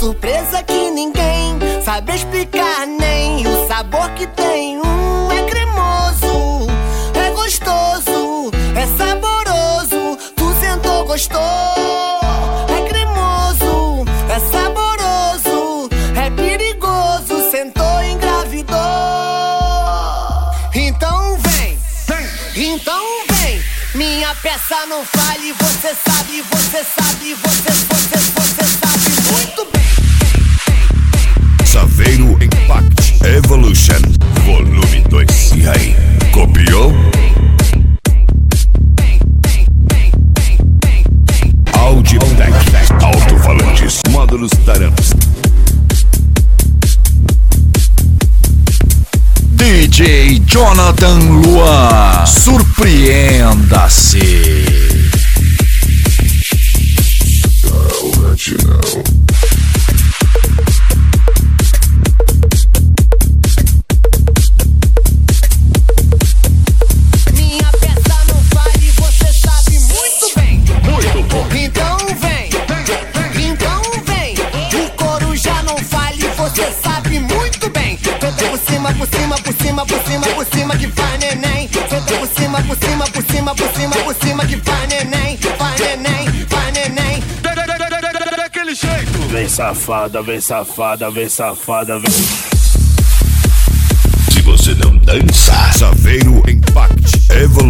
surpresa que ninguém sabe explicar nem o sabor que tem. É cremoso, é gostoso, é saboroso. Tu sentou, gostou. É cremoso, é saboroso, é perigoso. Sentou, engravidou. Então vem, então vem. Minha peça não fale, você sabe, você sabe, você sabe muito bem. Saveiro Impact Evolution Volume 2. E aí, copiou? Audiotech, alto-falantes, módulos taramps. DJ Jonathan Luan, surpreenda-se. I'll let you know. Por cima que vai neném. Senta por cima que vai neném. Vai neném, vai neném. Daquele jeito. Vem safada, vem safada, vem safada, vem. Se você não dança, Saveiro Impact Evolution.